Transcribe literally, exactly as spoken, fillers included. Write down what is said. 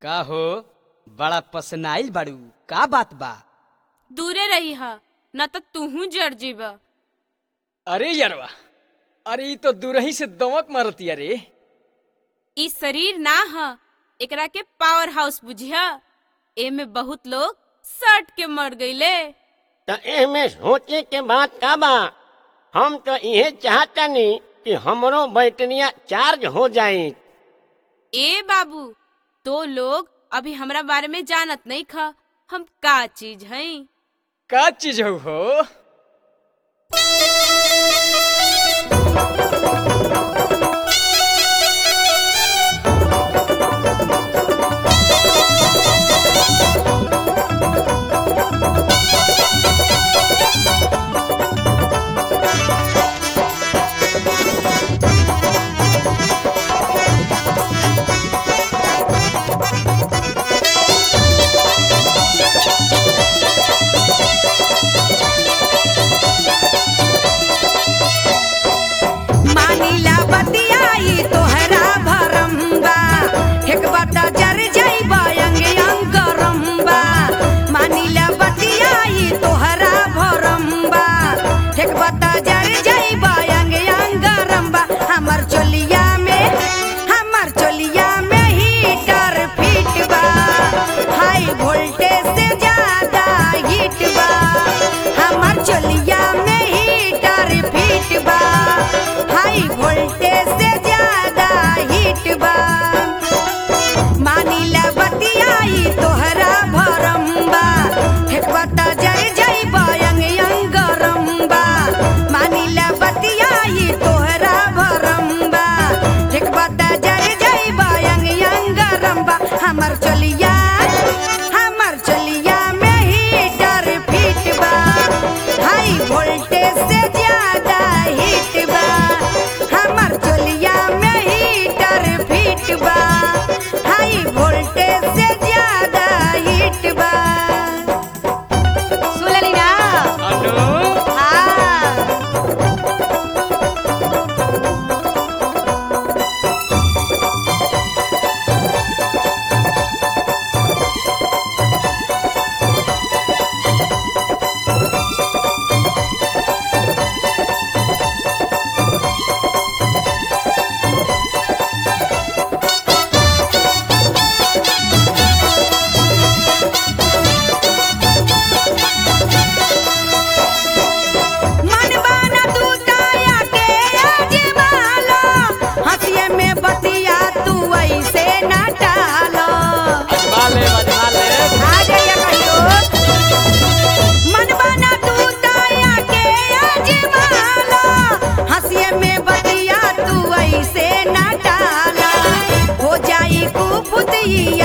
का हो बड़ा पसनाइल बाड़ू, का बात बा? दूरे रही हा न तो तूहू जड़ जीबा। अरे यारवा, अरे ई तो दूरही से दमक मारती। अरे ई शरीर ना हा, एकरा के पावर हाउस बुझिया। एमे बहुत लोग सट के मर गईले। तो एमे सोचे के बात का बा? हम तो यह चाहतनी कि हमरो बैटरिया चार्ज हो जाए। ए बाबू, तो लोग अभी हमरा बारे में जानत नहीं खा हम का चीज हई। का चीज हो हो? मानिला बतियाई तोहरा भरम्बा, एक बाटा जर जाइबा अंग अंग गरम्बा। मानिला बतियाई तोहरा भरम्बा, एक बाटा जर जाइबा अंग अंग गरम्बा। हमर चोलिया में हमर चोलिया में हीटर फिट बा, हाई वोल्टेज से ज्यादा हीट बा। हमर चोलिया में हीटर फिट बा, हाई वोल्टेज से ज्यादा हीट बा। मानिला बतियाई तोहरा भरम्बा, एक बाटा जर जाइबा अंग अंग गरम्बा। मानिला बतियाई तोहरा भरम्बा, एक बाटा जर जाइबा अंग अंग गरम्बा। हमर चलिया हमर चलिया में हीटर फिट बा, हाई वोल्टेज से ज्यादा हीट बा। हमर चोलिया में हीटर फिट बा, हाई वोल्टेज से ज्यादा हीट बा। सुनली ना? अनु हाँ। मनबा न तू ताया के आजमालो, हंसिए में बतिया तू ऐसे न टालो। अजमा ले अजमा ले। आ जाइए कहियो। मनबा न तू ताया के आजमालो, हंसिए में बतिया तू ऐसे न टाला। हो जाई कुपुतिया